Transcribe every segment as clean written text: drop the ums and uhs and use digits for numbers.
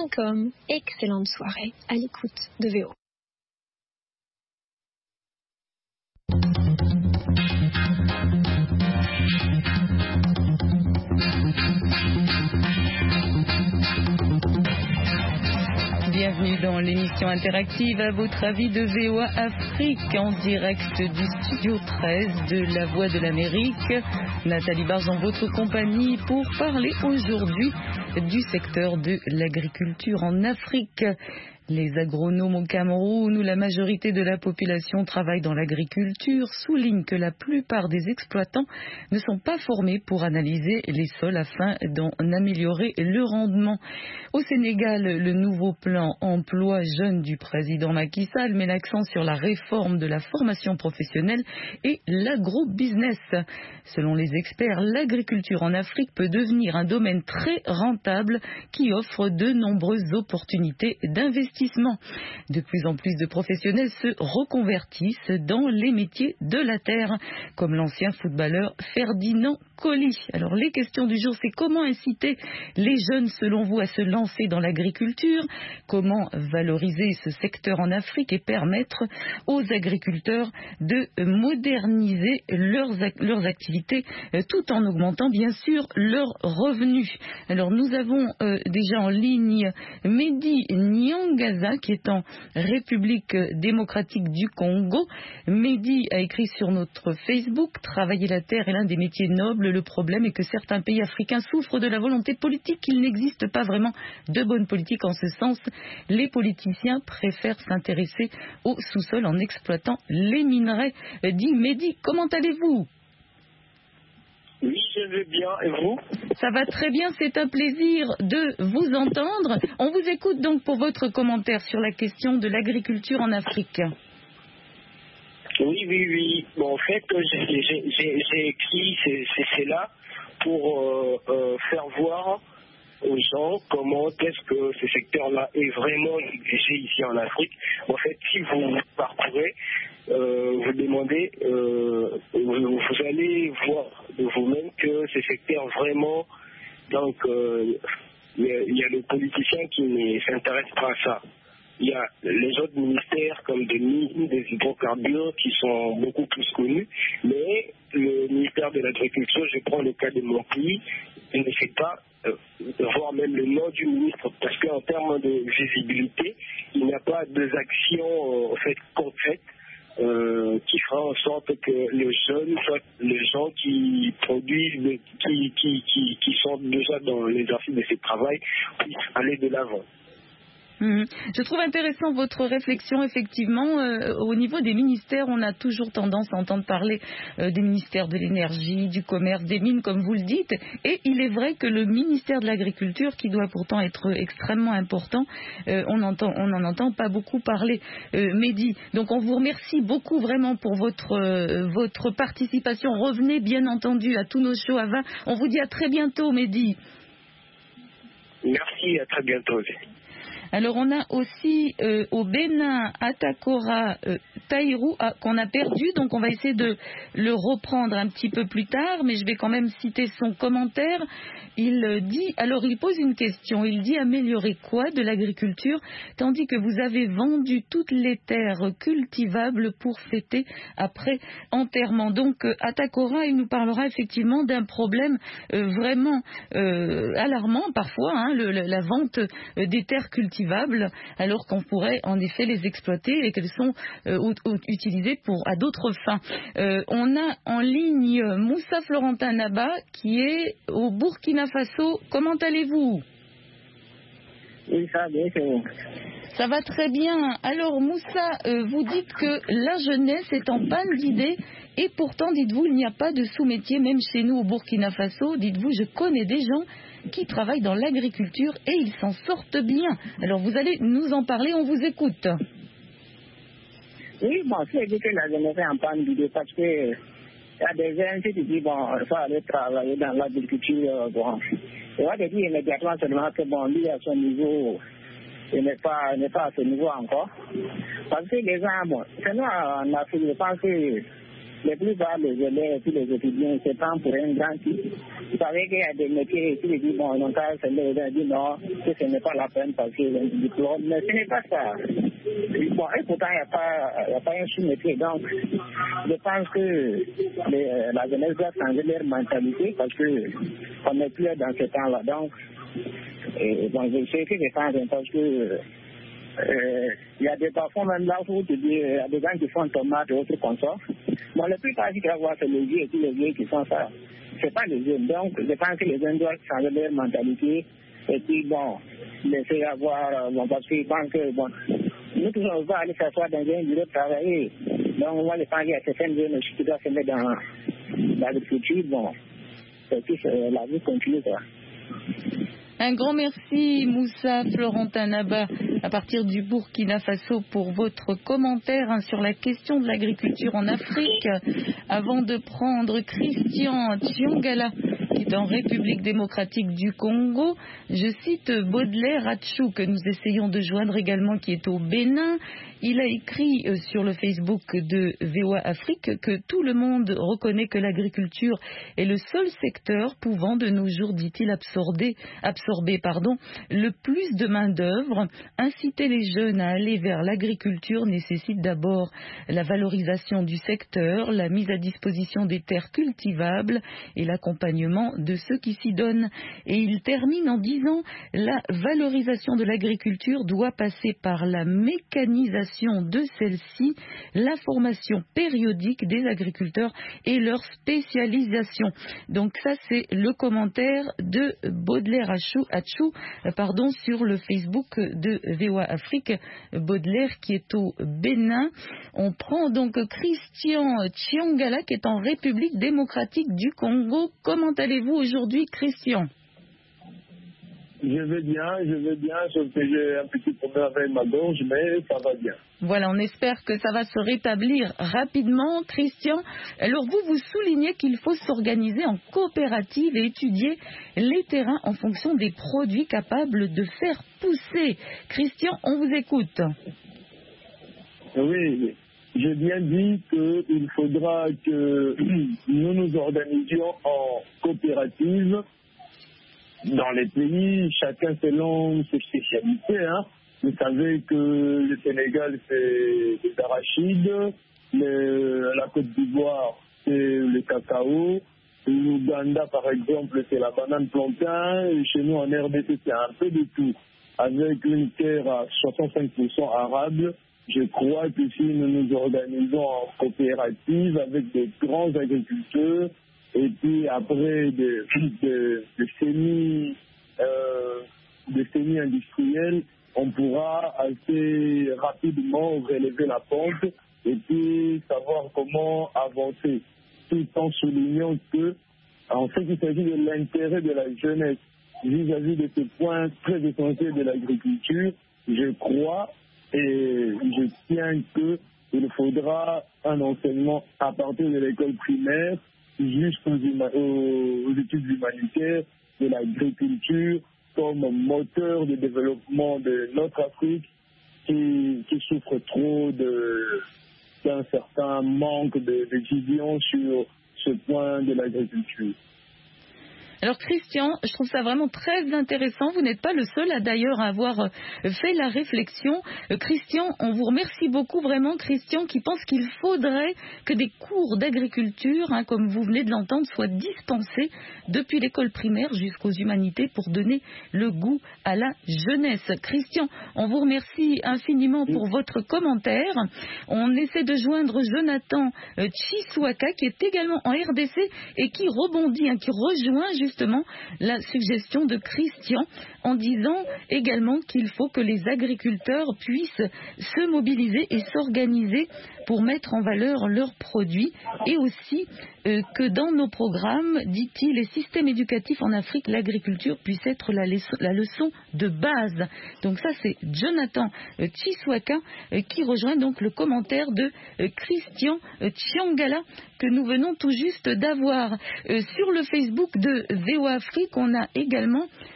voa.afrique.com. Excellente soirée à l'écoute de VO. Bienvenue dans l'émission interactive à votre avis de VOA Afrique en direct du studio 13 de La Voix de l'Amérique. Nathalie Barge en votre compagnie pour parler aujourd'hui du secteur de l'agriculture en Afrique. Les agronomes au Cameroun, où la majorité de la population travaille dans l'agriculture, soulignent que la plupart des exploitants ne sont pas formés pour analyser les sols afin d'en améliorer le rendement. Au Sénégal, le nouveau plan emploi jeune du président Macky Sall met l'accent sur la réforme de la formation professionnelle et l'agrobusiness. Selon les experts, l'agriculture en Afrique peut devenir un domaine très rentable qui offre de nombreuses opportunités d'investissement. De plus en plus de professionnels se reconvertissent dans les métiers de la terre, comme l'ancien footballeur Ferdinand Coly. Alors les questions du jour, c'est comment inciter les jeunes selon vous à se lancer dans l'agriculture, comment valoriser ce secteur en Afrique et permettre aux agriculteurs de moderniser leurs activités tout en augmentant bien sûr leurs revenus. Alors nous avons déjà en ligne Mehdi Nyangaza qui est en République démocratique du Congo. Mehdi a écrit sur notre Facebook: travailler la terre est l'un des métiers nobles. Le problème est que certains pays africains souffrent de la volonté politique. Il n'existe pas vraiment de bonne politique en ce sens. Les politiciens préfèrent s'intéresser au sous-sol en exploitant les minerais. Dit Mehdi, comment allez-vous? Oui, je vais bien. Et vous? Ça va très bien, c'est un plaisir de vous entendre. On vous écoute donc pour votre commentaire sur la question de l'agriculture en Afrique. Oui. Bon, en fait, j'ai écrit cela pour faire voir aux gens comment est-ce que ce secteur-là est vraiment négligé ici en Afrique. En fait, si vous parcourez, vous demandez, vous allez voir de vous-même que ce secteur vraiment, donc il y a le politicien qui ne s'intéresse pas à ça. Il y a les autres ministères comme des mines, des hydrocarbures qui sont beaucoup plus connus, mais le ministère de l'Agriculture, je prends le cas de mon pays, il ne sait pas voir même le nom du ministre, parce qu'en termes de visibilité, il n'y a pas d'actions en fait concrètes qui fera en sorte que les jeunes, soit les gens qui produisent, qui sont déjà dans l'exercice de ce travail, puissent aller de l'avant. Je trouve intéressant votre réflexion, effectivement. Au niveau des ministères, on a toujours tendance à entendre parler des ministères de l'énergie, du commerce, des mines, comme vous le dites. Et il est vrai que le ministère de l'Agriculture, qui doit pourtant être extrêmement important, on n'en entend pas beaucoup parler. Mehdi, donc on vous remercie beaucoup vraiment pour votre participation. Revenez bien entendu à tous nos shows à 20. On vous dit à très bientôt, Mehdi. Merci, à très bientôt. Alors on a aussi au Bénin Atakora Taïrou qu'on a perdu, donc on va essayer de le reprendre un petit peu plus tard, mais je vais quand même citer son commentaire. Il pose une question, il dit: améliorer quoi de l'agriculture tandis que vous avez vendu toutes les terres cultivables pour fêter après enterrement. Donc Atakora, il nous parlera effectivement d'un problème vraiment alarmant parfois, la vente des terres cultivables, alors qu'on pourrait en effet les exploiter et qu'elles sont utilisées à d'autres fins. On a en ligne Moussa Florentin Naba qui est au Burkina Faso. Comment allez-vous? Oui, ça va bien, c'est bon. Ça va très bien. Alors Moussa, vous dites que la jeunesse est en panne d'idées et pourtant, dites-vous, il n'y a pas de sous-métier, même chez nous au Burkina Faso. Dites-vous, je connais des gens qui travaillent dans l'agriculture et ils s'en sortent bien. Alors vous allez nous en parler, on vous écoute. Oui, bon, c'est dit que la jeunesse est en panne d'idées parce que il y a des gens qui disent, bon, il faut aller travailler dans l'agriculture, bon. On va te dire immédiatement seulement que, bon, lui, à son niveau, il n'est pas à ce niveau encore. Parce que les gens, bon, c'est nous en Afrique, je pense que la plupart des élèves, tous les étudiants se prennent pour un grand type. Vous savez qu'il y a des métiers qui disent, bon, donc c'est les gens disent non, que ce n'est pas la peine parce que j'ai un diplôme, mais ce n'est pas ça. Bon, et pourtant, il n'y a pas un sous-métier. Donc, je pense que la jeunesse doit changer leur mentalité parce qu'on n'est plus dans ce temps-là. Donc, bon, je sais que je pense parce que il y a des parfois même là où tu dis, il y a des gens qui font tomates et autres consorts. Bon, le plus facile à voir, c'est les vieux et tous les vieux qui font ça. C'est pas les jeunes. Donc, je pense que les jeunes doivent changer leur mentalité et puis, bon, laisser avoir, bon, parce qu'ils pensent que, bon, nous tous on va aller s'asseoir dans un bureau de travailler. Donc, moi, je pense qu'il y a certaines jeunes aussi qui doivent se mettre dans l'agriculture. Bon, et puis la vie continue, quoi. Un grand merci Moussa Florentin Naba à partir du Burkina Faso pour votre commentaire sur la question de l'agriculture en Afrique. Avant de prendre Christian Tiongala qui est en République démocratique du Congo, je cite Baudelaire Atchou que nous essayons de joindre également qui est au Bénin. Il a écrit sur le Facebook de VOA Afrique que tout le monde reconnaît que l'agriculture est le seul secteur pouvant de nos jours, dit-il, absorber le plus de main-d'œuvre. Inciter les jeunes à aller vers l'agriculture nécessite d'abord la valorisation du secteur, la mise à disposition des terres cultivables et l'accompagnement de ceux qui s'y donnent. Et il termine en disant la valorisation de l'agriculture doit passer par la mécanisation de celle-ci, la formation périodique des agriculteurs et leur spécialisation. Donc ça c'est le commentaire de Baudelaire Atchou sur le Facebook de VOA Afrique. Baudelaire qui est au Bénin. On prend donc Christian Tiongala qui est en République démocratique du Congo. Comment allez-vous aujourd'hui, Christian ? Je vais bien, sauf que j'ai un petit problème avec ma gorge, mais ça va bien. Voilà, on espère que ça va se rétablir rapidement. Christian, alors vous soulignez qu'il faut s'organiser en coopérative et étudier les terrains en fonction des produits capables de faire pousser. Christian, on vous écoute. Oui, j'ai bien dit qu'il faudra que nous nous organisions en coopérative. Dans les pays, chacun selon ses spécialités. Vous savez que le Sénégal, c'est des arachides, la Côte d'Ivoire, c'est le cacao, l'Ouganda, par exemple, c'est la banane plantain, et chez nous, en RDC, c'est un peu de tout. Avec une terre à 65% arable, je crois que si nous nous organisons en coopérative avec des grands agriculteurs, et puis après des semi-industriels, on pourra assez rapidement relever la pente et puis savoir comment avancer, tout en soulignant que, en fait, il s'agit de l'intérêt de la jeunesse vis-à-vis de ce point très essentiel de l'agriculture. Je crois et je tiens qu'il faudra un enseignement à partir de l'école primaire jusqu'aux études humanitaires de l'agriculture comme moteur de développement de notre Afrique qui souffre trop d'un certain manque de vision sur ce point de l'agriculture. Alors Christian, je trouve ça vraiment très intéressant. Vous n'êtes pas le seul d'ailleurs à avoir fait la réflexion. Christian, on vous remercie beaucoup vraiment, Christian, qui pense qu'il faudrait que des cours d'agriculture, comme vous venez de l'entendre, soient dispensés depuis l'école primaire jusqu'aux humanités pour donner le goût à la jeunesse. Christian, on vous remercie infiniment pour votre commentaire. On essaie de joindre Jonathan Chiswaka qui est également en RDC et qui rebondit, qui rejoint justement la suggestion de Christian en disant également qu'il faut que les agriculteurs puissent se mobiliser et s'organiser pour mettre en valeur leurs produits et aussi que dans nos programmes, dit-il, les systèmes éducatifs en Afrique, l'agriculture puisse être la leçon de base. Donc ça, c'est Jonathan Chiswaka qui rejoint donc le commentaire de Christian Tiongala que nous venons tout juste d'avoir. Sur le Facebook de VOA Afrique, on a également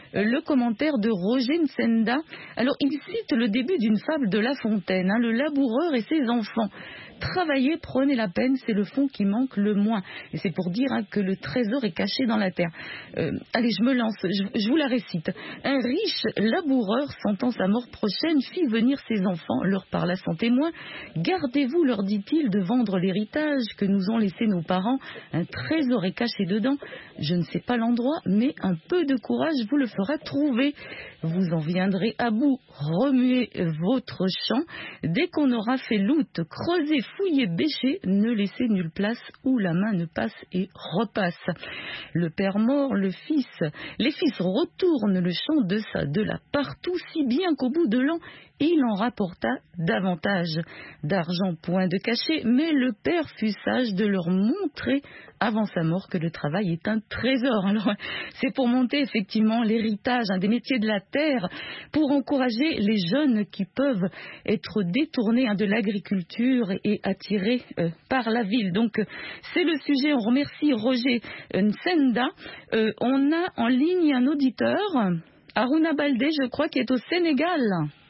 le commentaire de Roger Nsenda. Alors, il cite le début d'une fable de La Fontaine, le laboureur et ses enfants. Travaillez, prenez la peine, c'est le fond qui manque le moins. Et c'est pour dire que le trésor est caché dans la terre. Allez, je me lance, je vous la récite. Un riche laboureur, sentant sa mort prochaine, fit venir ses enfants, leur parla sans témoin. Gardez-vous, leur dit-il, de vendre l'héritage que nous ont laissé nos parents. Un trésor est caché dedans. Je ne sais pas l'endroit, mais un peu de courage vous le fera trouver. Vous en viendrez à bout. Remuez votre champ. Dès qu'on aura fait loot, creusez, fouillez, bêchez, ne laissez nulle place où la main ne passe et repasse. Le père mort, les fils retournent le champ de là partout, si bien qu'au bout de l'an, il en rapporta davantage d'argent, point de cachet, mais le père fut sage de leur montrer avant sa mort que le travail est un trésor. Alors, c'est pour monter effectivement l'héritage des métiers de la terre, pour encourager les jeunes qui peuvent être détournés de l'agriculture et attirés par la ville. Donc, c'est le sujet. On remercie Roger Nsenda. On a en ligne un auditeur, Aruna Baldé, je crois, qui est au Sénégal.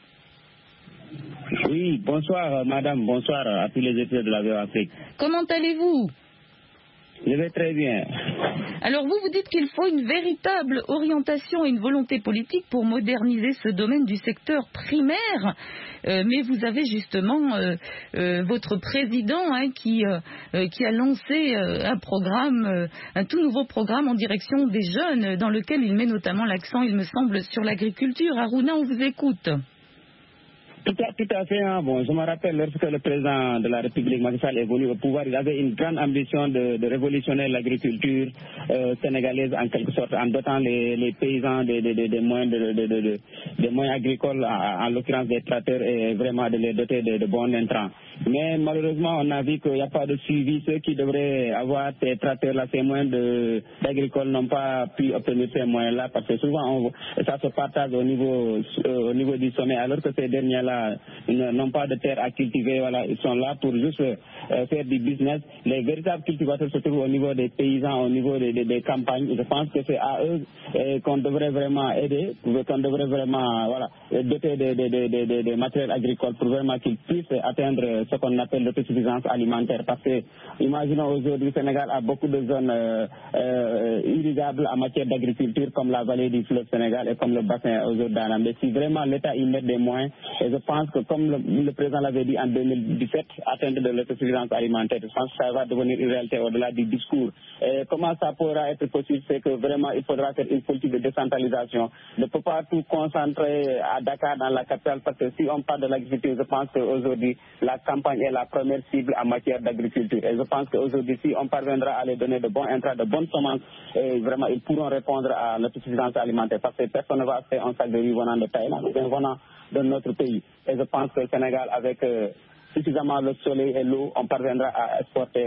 Oui, bonsoir madame, bonsoir à tous les étudiants de la VOA Afrique. Comment allez-vous? Je vais très bien. Alors vous dites qu'il faut une véritable orientation et une volonté politique pour moderniser ce domaine du secteur primaire, mais vous avez justement votre président qui a lancé un programme, un tout nouveau programme en direction des jeunes, dans lequel il met notamment l'accent, il me semble, sur l'agriculture. Aruna, on vous écoute. Tout à fait. Bon, je me rappelle lorsque le président de la République, Macky Sall, est venu au pouvoir, il avait une grande ambition de révolutionner l'agriculture sénégalaise en quelque sorte, en dotant les paysans des moyens agricoles, en l'occurrence des tracteurs, et vraiment de les doter de bons intrants. Mais malheureusement, on a vu qu'il n'y a pas de suivi. Ceux qui devraient avoir ces tracteurs-là, ces moyens d'agricoles, n'ont pas pu obtenir ces moyens-là, parce que souvent ça se partage au niveau du sommet, alors que ces derniers-là n'ont pas de terre à cultiver. Voilà, ils sont là pour juste faire du business. Les véritables cultivateurs se trouvent au niveau des paysans, au niveau des campagnes. Je pense que c'est à eux qu'on devrait vraiment aider, qu'on devrait vraiment doter des matériels agricoles pour vraiment qu'ils puissent atteindre ce qu'on appelle l'autosuffisance alimentaire. Parce que, imaginons aujourd'hui, le Sénégal a beaucoup de zones irrigables en matière d'agriculture, comme la vallée du fleuve Sénégal et comme le bassin aujourd'hui d'Anna. Mais si vraiment l'État y met des moyens, et je pense que comme le président l'avait dit en 2017, atteindre de l'autosuffisance alimentaire, je pense que ça va devenir une réalité au-delà du discours. Et comment ça pourra être possible? C'est que vraiment il faudra faire une politique de décentralisation. On ne peut pas tout concentrer à Dakar, dans la capitale, parce que si on parle de l'agriculture, je pense qu'aujourd'hui la campagne est la première cible en matière d'agriculture. Et je pense qu'aujourd'hui, si on parviendra à les donner de bons intrants, de bonnes semences, et vraiment ils pourront répondre à l'autosuffisance alimentaire, parce que personne ne va faire un sac de riz venant de Thaïlande ou venant de notre pays. Et je pense que le Sénégal, avec suffisamment le soleil et l'eau, on parviendra à exporter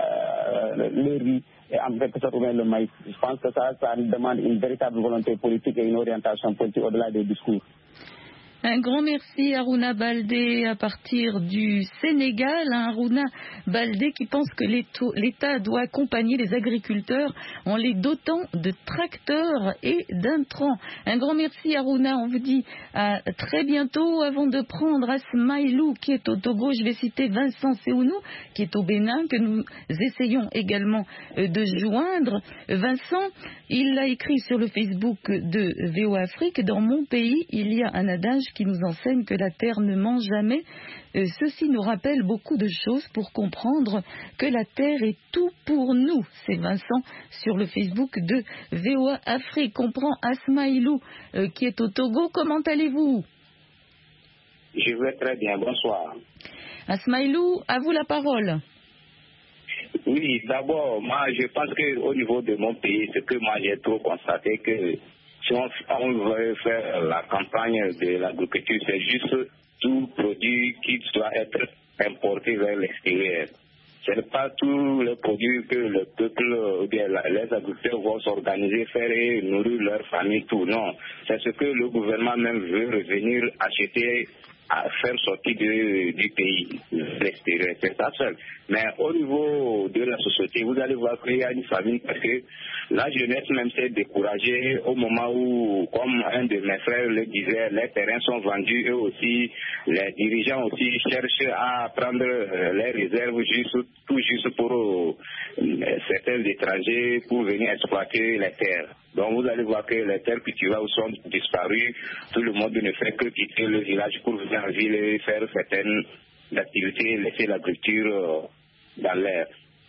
le riz et en quelque sorte le maïs. Je pense que ça demande une véritable volonté politique et une orientation politique au-delà des discours. Un grand merci Aruna Baldé à partir du Sénégal. Aruna Baldé qui pense que l'État doit accompagner les agriculteurs en les dotant de tracteurs et d'intrants. Un grand merci Aruna, on vous dit à très bientôt. Avant de prendre Asmaïlou qui est au Togo, je vais citer Vincent Seounou qui est au Bénin, que nous essayons également de joindre. Vincent, il a écrit sur le Facebook de VOA Afrique: dans mon pays, il y a un adage qui nous enseigne que la terre ne ment jamais. Ceci nous rappelle beaucoup de choses pour comprendre que la terre est tout pour nous. C'est Vincent sur le Facebook de VOA Afrique. On prend Asmaïlou qui est au Togo. Comment allez-vous? Je vais très bien, bonsoir. Asmaïlou, à vous la parole. Oui, d'abord, moi je pense qu'au niveau de mon pays, ce que moi j'ai trop constaté, que si on veut faire la campagne de l'agriculture, c'est juste tout produit qui doit être importé vers l'extérieur. Ce n'est pas tous les produits que le peuple ou bien les agriculteurs vont s'organiser, faire et nourrir leur famille, tout. Non, c'est ce que le gouvernement même veut revenir acheter, à faire sortir du pays, de l'extérieur. C'est ça seul. Mais au niveau de la société, vous allez voir qu'il y a une famille parce que la jeunesse même s'est découragée au moment où, comme un de mes frères le disait, les terrains sont vendus, eux aussi, les dirigeants aussi cherchent à prendre les réserves tout juste pour certains étrangers pour venir exploiter les terres. Donc vous allez voir que les terres cultivables sont disparues, tout le monde ne fait que quitter le village pour venir en ville et faire certaines activités, laisser l'agriculture dans l'air.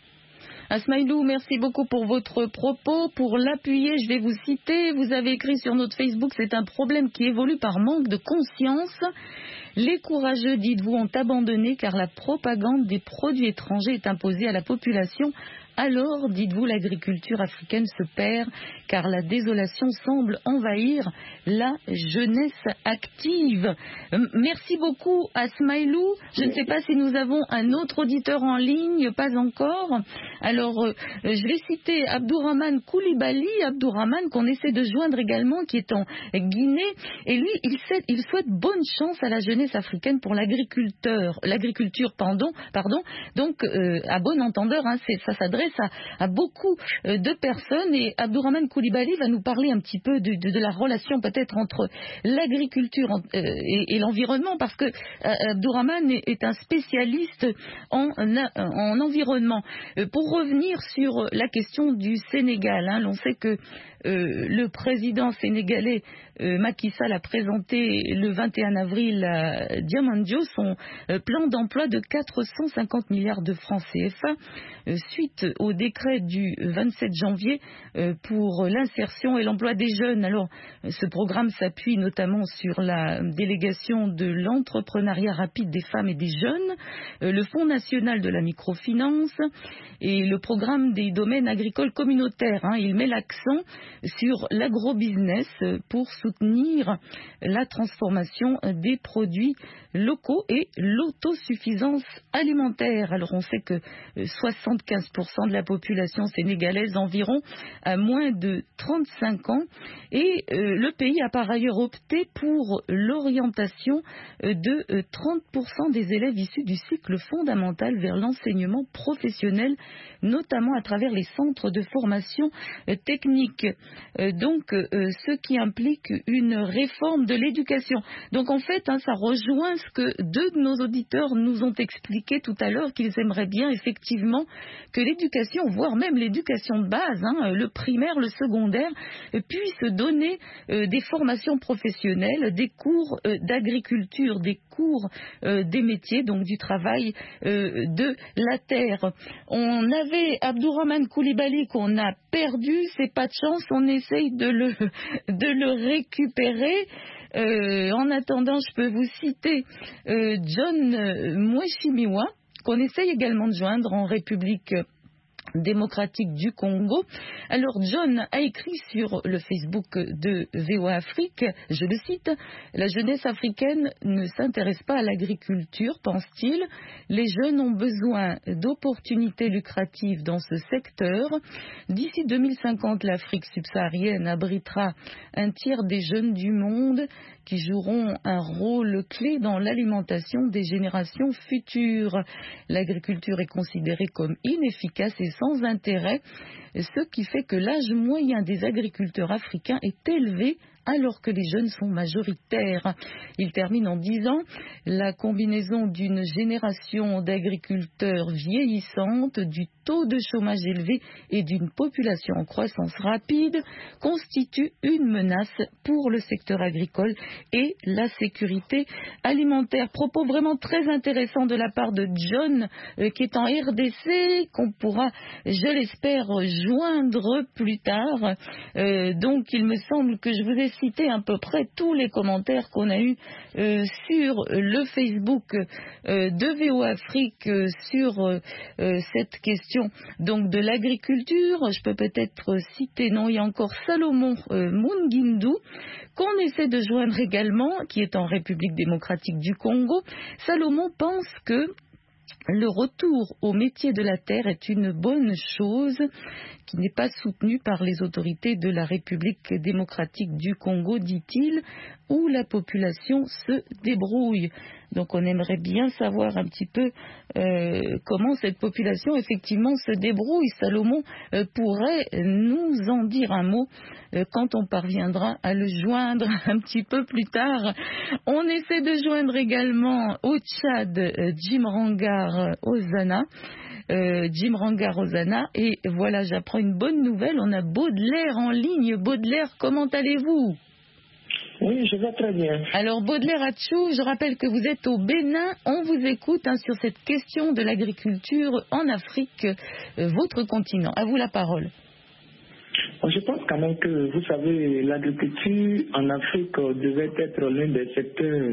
Asmaïlou, merci beaucoup pour votre propos. Pour l'appuyer, je vais vous citer. Vous avez écrit sur notre Facebook, c'est un problème qui évolue par manque de conscience. Les courageux, dites-vous, ont abandonné car la propagande des produits étrangers est imposée à la population. Alors, dites-vous, l'agriculture africaine se perd car la désolation semble envahir la jeunesse active. Merci beaucoup Asmaïlou. Je ne sais pas si nous avons un autre auditeur en ligne, pas encore. Alors, je vais citer Abdourahmane Koulibaly, Abdourahmane qu'on essaie de joindre également, qui est en Guinée. Et lui, il souhaite bonne chance à la jeunesse africaine pour l'agriculture, pardon. Donc, à bon entendeur, hein, ça s'adresse à beaucoup de personnes, et Abdourahmane Koulibaly va nous parler un petit peu de la relation peut-être entre l'agriculture et l'environnement, parce que Abdourahmane est un spécialiste en environnement. Pour revenir sur la question du Sénégal, hein, l'on sait que le président sénégalais Macky Sall a présenté le 21 avril à Diamandjo son plan d'emploi de 450 milliards de francs CFA suite au décret du 27 janvier pour l'insertion et l'emploi des jeunes. Alors, ce programme s'appuie notamment sur la délégation de l'entrepreneuriat rapide des femmes et des jeunes, le Fonds national de la microfinance et le programme des domaines agricoles communautaires. Hein. Il met l'accent sur l'agrobusiness pour soutenir la transformation des produits locaux et l'autosuffisance alimentaire. Alors on sait que 75% de la population sénégalaise environ a moins de 35 ans et le pays a par ailleurs opté pour l'orientation de 30% des élèves issus du cycle fondamental vers l'enseignement professionnel, notamment à travers les centres de formation technique. Donc, ce qui implique une réforme de l'éducation. Donc, en fait, ça rejoint ce que deux de nos auditeurs nous ont expliqué tout à l'heure, qu'ils aimeraient bien effectivement que l'éducation, voire même l'éducation de base, le primaire, le secondaire, puisse donner des formations professionnelles, des cours d'agriculture, des cours des métiers, donc du travail de la terre. On avait Abdourahmane Koulibaly qu'on a perdu, c'est pas de chance, on essaye de le récupérer. En attendant, je peux vous citer John Mweshimiwa, qu'on essaye également de joindre en République démocratique du Congo. Alors John a écrit sur le Facebook de VOA Afrique, je le cite, « La jeunesse africaine ne s'intéresse pas à l'agriculture, pense-t-il. Les jeunes ont besoin d'opportunités lucratives dans ce secteur. D'ici 2050, l'Afrique subsaharienne abritera un tiers des jeunes du monde qui joueront un rôle clé dans l'alimentation des générations futures. L'agriculture est considérée comme inefficace et sans intérêt, ce qui fait que l'âge moyen des agriculteurs africains est élevé alors que les jeunes sont majoritaires. » Il termine en disant « La combinaison d'une génération d'agriculteurs vieillissantes, du taux de chômage élevé et d'une population en croissance rapide constitue une menace pour le secteur agricole et la sécurité alimentaire. » Propos vraiment très intéressants de la part de John, qui est en RDC, qu'on pourra, je l'espère, joindre plus tard. Donc il me semble que je vous ai cité à peu près tous les commentaires qu'on a eus sur le Facebook de VO Afrique sur cette question donc de l'agriculture. Je peux peut-être citer, non, il y a encore Salomon Mungindu qu'on essaie de joindre également, qui est en République démocratique du Congo. Salomon pense que le retour au métier de la terre est une bonne chose qui n'est pas soutenue par les autorités de la République démocratique du Congo, dit-il, où la population se débrouille. Donc on aimerait bien savoir un petit peu comment cette population effectivement se débrouille. Salomon pourrait nous en dire un mot quand on parviendra à le joindre un petit peu plus tard. On essaie de joindre également au Tchad Jim Rangar Ozana. Et voilà, j'apprends une bonne nouvelle, on a Baudelaire en ligne. Baudelaire, comment allez-vous? Oui, je vais très bien. Alors Baudelaire Atchou, je rappelle que vous êtes au Bénin, on vous écoute sur cette question de l'agriculture en Afrique, votre continent. À vous la parole. Je pense quand même que, vous savez, l'agriculture en Afrique devait être l'un des secteurs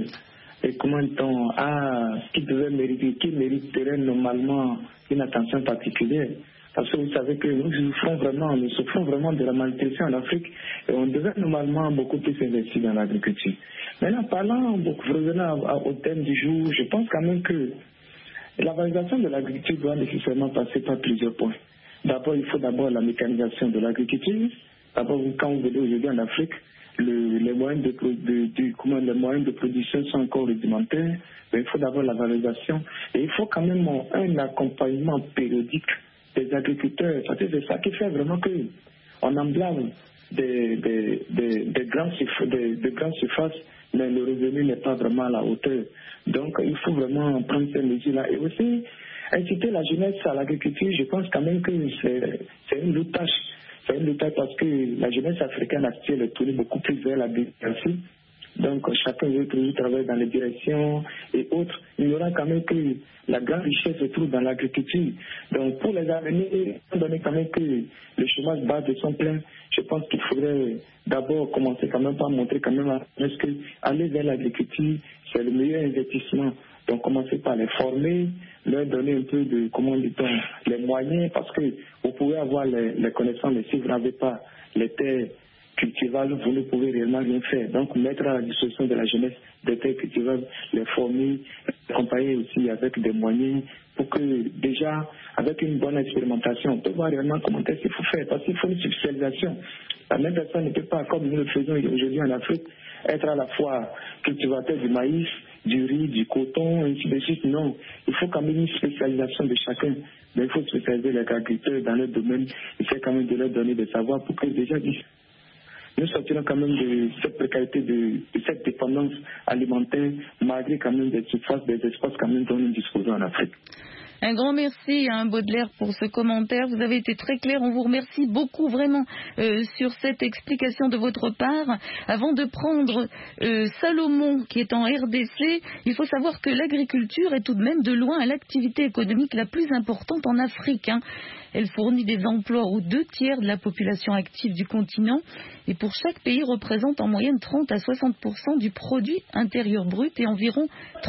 qui mériterait normalement une attention particulière. Parce que vous savez que nous souffrons vraiment de la malnutrition en Afrique et on devait normalement beaucoup plus investir dans l'agriculture. Maintenant, revenant au thème du jour, je pense quand même que la valorisation de l'agriculture doit nécessairement passer par plusieurs points. D'abord, il faut la mécanisation de l'agriculture. D'abord, quand vous venez aujourd'hui en Afrique, les moyens de production sont encore rudimentaires, mais il faut d'abord la valorisation et il faut quand même un accompagnement périodique des agriculteurs, parce que c'est ça qui fait vraiment qu'on emblâme de grandes surfaces, mais le revenu n'est pas vraiment à la hauteur. Donc il faut vraiment prendre ces mesures-là et aussi inciter la jeunesse à l'agriculture. Je pense quand même que c'est une lourde tâche. C'est une lutte parce que la jeunesse africaine actuelle est tournée beaucoup plus vers la démocratie. Donc chacun veut toujours travailler dans les directions et autres. Il y aura quand même que la grande richesse se trouve dans l'agriculture. Donc pour les années, étant donné quand même que le chômage bas de son plein, je pense qu'il faudrait d'abord commencer quand même par montrer quand même à ce que aller vers l'agriculture, c'est le meilleur investissement. Donc commencer par les former, leur donner un peu les moyens, parce que vous pouvez avoir les connaissances, mais si vous n'avez pas les terres cultivables, vous ne pouvez réellement rien faire. Donc mettre à la disposition de la jeunesse des terres cultivables, les former, accompagner aussi avec des moyens pour que déjà, avec une bonne expérimentation, on peut voir réellement comment est-ce qu'il faut faire, parce qu'il faut une spécialisation. La même personne ne peut pas, comme nous le faisons aujourd'hui en Afrique, être à la fois cultivateur du maïs, du riz, du coton, ainsi de suite. Non, il faut quand même une spécialisation de chacun. Mais il faut spécialiser les agriculteurs dans leur domaine. Il faut quand même de leur donner des savoirs pour que déjà nous sortirons quand même de cette précarité, de cette dépendance alimentaire, malgré quand même des surfaces, des espaces quand même dont nous disposons en Afrique. Un grand merci Baudelaire pour ce commentaire. Vous avez été très clair. On vous remercie beaucoup vraiment sur cette explication de votre part. Avant de prendre Salomon qui est en RDC, il faut savoir que l'agriculture est tout de même de loin l'activité économique la plus importante en Afrique. Elle fournit des emplois aux 2/3 de la population active du continent et pour chaque pays représente en moyenne 30 à 60% du produit intérieur brut et environ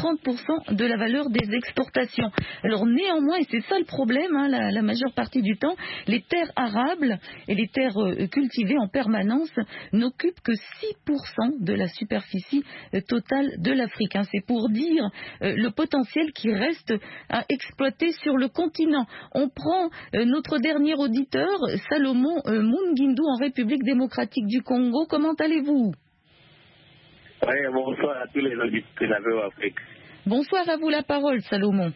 30% de la valeur des exportations. Alors néanmoins, et c'est ça le problème, la majeure partie du temps, les terres arables et les terres cultivées en permanence n'occupent que 6% de la superficie totale de l'Afrique. C'est pour dire le potentiel qui reste à exploiter sur le continent. On prend notre dernier auditeur, Salomon Mungindu en République démocratique du Congo. Comment allez-vous? Oui, bonsoir à tous les auditeurs de la VOA Afrique. Bonsoir, à vous la parole, Salomon.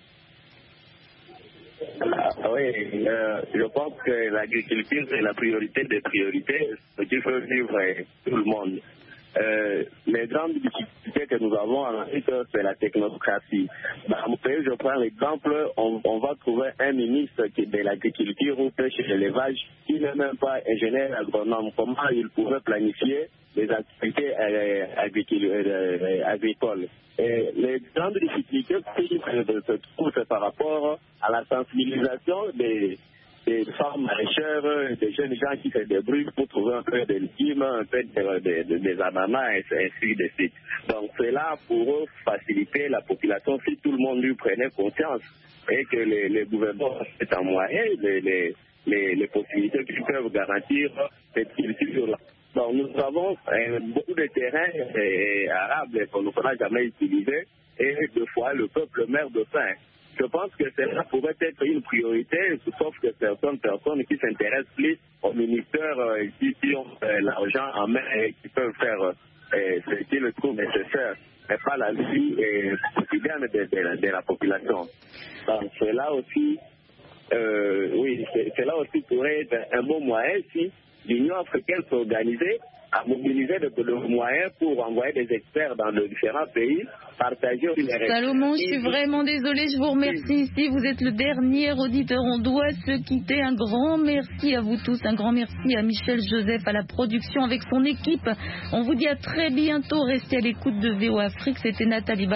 Je pense que l'agriculture, c'est la priorité des priorités, ce qui fait vivre tout le monde. Les grandes difficultés que nous avons en Afrique, c'est la technocratie. Dans mon pays, je prends l'exemple, on va trouver un ministre de l'agriculture ou pêche et l'élevage qui n'est même pas ingénieur agronome. Comment il pourrait planifier les activités agricoles? Et les grandes difficultés se trouvent par rapport à la sensibilisation des femmes maraîchères, des jeunes gens qui se débrouillent pour trouver un peu de légumes, un peu des ananas, et ainsi de suite. Donc cela pour faciliter la population si tout le monde lui prenait conscience et que les gouvernements c'est en moyen les possibilités qu'ils peuvent garantir cette culture-là. Donc nous avons beaucoup de terrains arables qu'on n'a jamais utilisés et deux fois le peuple meurt de faim. je pense que cela pourrait être une priorité, sauf que certaines personnes qui s'intéressent plus aux ministères qui ont l'argent en main et qui peuvent faire ce qu'ils trouvent nécessaire, mais pas la vie quotidienne de la population. Donc, cela aussi, cela aussi pourrait être un bon moyen si l'Union africaine s'organisait à mobiliser de moyens pour envoyer des experts dans de différents pays, partager aussi les Salomon, je suis vraiment désolée, je vous remercie ici. Vous êtes le dernier auditeur, on doit se quitter. Un grand merci à vous tous, un grand merci à Michel Joseph à la production avec son équipe. On vous dit à très bientôt, restez à l'écoute de VOA Afrique. C'était Nathalie